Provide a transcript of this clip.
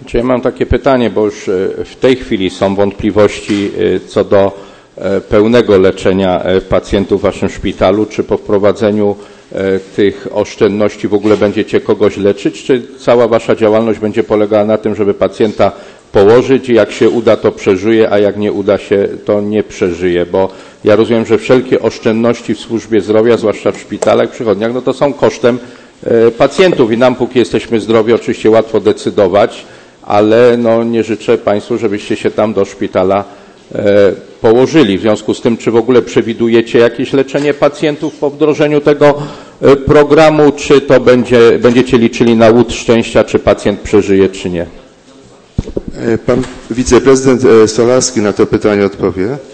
Czy ja mam takie pytanie, bo już w tej chwili są wątpliwości co do pełnego leczenia pacjentów w waszym szpitalu. Czy po wprowadzeniu tych oszczędności w ogóle będziecie kogoś leczyć, czy cała wasza działalność będzie polegała na tym, żeby pacjenta położyć i jak się uda, to przeżyje, a jak nie uda się, to nie przeżyje, bo ja rozumiem, że wszelkie oszczędności w służbie zdrowia, zwłaszcza w szpitalach, przychodniach, no to są kosztem pacjentów i nam, póki jesteśmy zdrowi, oczywiście łatwo decydować, ale no nie życzę Państwu, żebyście się tam do szpitala położyli. W związku z tym, czy w ogóle przewidujecie jakieś leczenie pacjentów po wdrożeniu tego programu, czy to będziecie liczyli na łód szczęścia, czy pacjent przeżyje, czy nie? Pan wiceprezydent Stolarski na to pytanie odpowie.